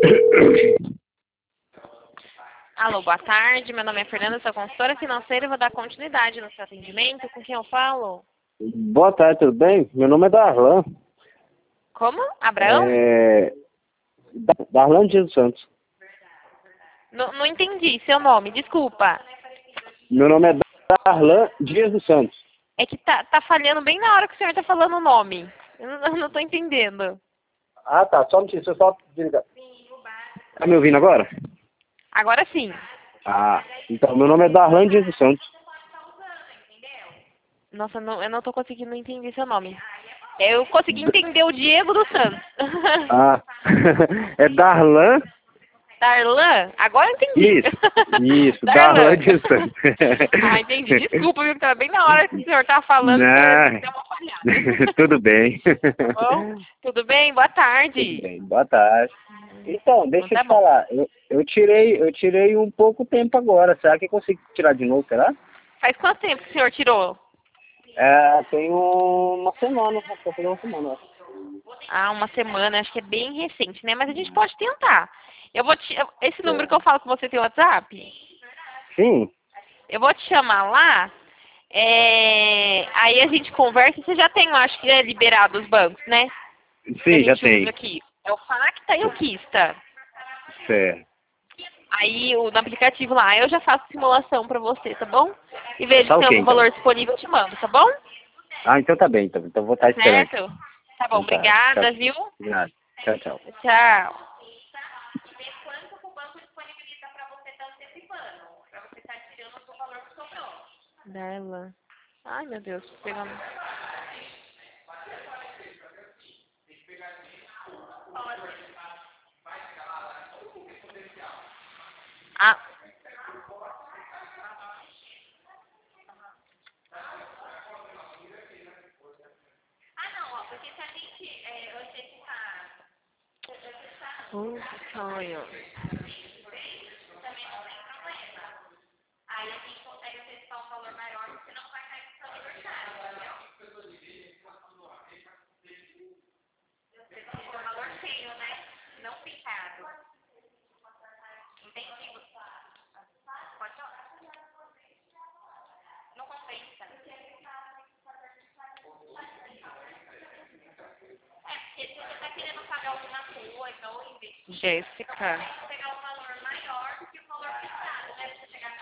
Alô, boa tarde. Meu nome é Fernanda, sou consultora financeira e vou dar continuidade no seu atendimento. Com quem eu falo? Boa tarde, tudo bem? Meu nome é Darlan. Como? Abraão? Darlan Dias dos Santos. Não entendi seu nome, desculpa. Meu nome é Darlan Dias dos Santos. É que tá falhando bem na hora que o senhor tá falando o nome. Eu não tô entendendo. Ah, tá. Só um minutinho, deixa eu só desligar. Tá me ouvindo agora? Agora sim. Ah, então, meu nome é Darlan Dias dos Santos. Nossa, eu não tô conseguindo entender seu nome. Eu consegui entender o Diego dos Santos. Ah, é Darlan. Darlan? Agora eu entendi. Isso, Darlan Darlan. Dias dos Santos. Ah, entendi. Desculpa, viu? Que tava bem na hora que o senhor tava falando que Não, deu uma falhada. tudo bem. Tá bom? Tudo bem? Boa Tudo tarde. bem, boa tarde. Então, Então deixa eu tá te bom. falar, eu tirei um pouco tempo agora, será que eu consigo tirar de novo, será? Faz quanto tempo que o senhor tirou? Tem uma semana, acho que vai fazer uma semana, eu acho. Ah, uma semana, acho que é bem recente, né? Mas a gente pode tentar. Esse número que É. eu falo com você tem WhatsApp? Sim, Eu vou te chamar lá. Aí a gente conversa. Você já tem, eu acho que é liberado os bancos, né? Que a sim, já gente usa tem. aqui. É o Facta e o Kista. Certo. Aí no aplicativo lá, eu já faço simulação pra você, tá bom? E vejo Tá se tem ok, algum então. valor disponível, eu te mando, tá bom? Ah, então tá bem, então vou estar Tá esperando. certo? Tá bom, Então tá, tchau. obrigada, viu? De nada. Tchau, tchau. Tchau. Dela. Ai, meu Deus, tô pegando. Ah, que sonho. Jéssica.